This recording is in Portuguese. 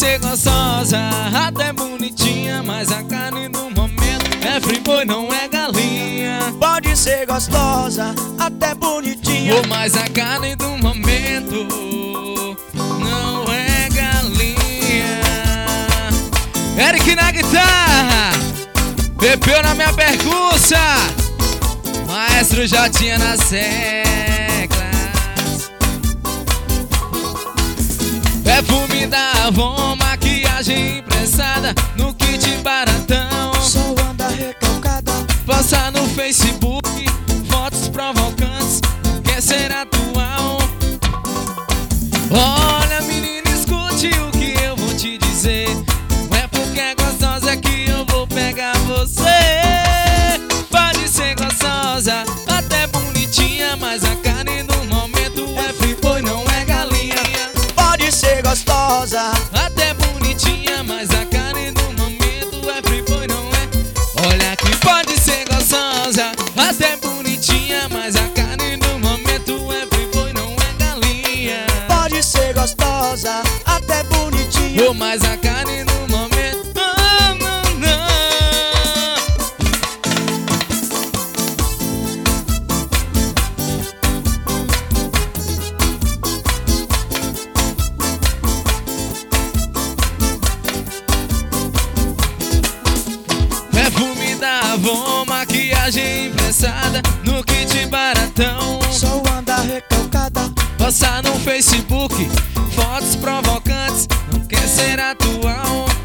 ser gostosa, até bonitinha, mas a carne do momento é friboi, não é galinha. Pode ser gostosa, até bonitinha, Oh, mas a carne do momento não é galinha. Eric na guitarra, Pepeu na minha percussa, Maestro Jotinha nas teclas. Perfume da Avon, maquiagem impressada no kit baratão. só anda recalcada. Posta no Facebook fotos provocantes, quer ser atual. Olha, menina, escute o que eu vou te dizer. Não é porque é gostosa que eu vou pegar você. Pode ser gostosa, até bonitinha, mas a carne do momento é friboi, não é galinha. Pode ser gostosa, Até bonitinha, mas a carne do momento é friboi, não é. Olha que pode ser gostosa, até bonitinha, mas a carne do momento é friboi, não é galinha. pode ser gostosa, até bonitinha, Oh, mas a carne do momento não. Perfume da Avon, maquiagem impressada no kit baratão. só anda recalcada. Posta no Facebook fotos provocantes, não quer ser atual.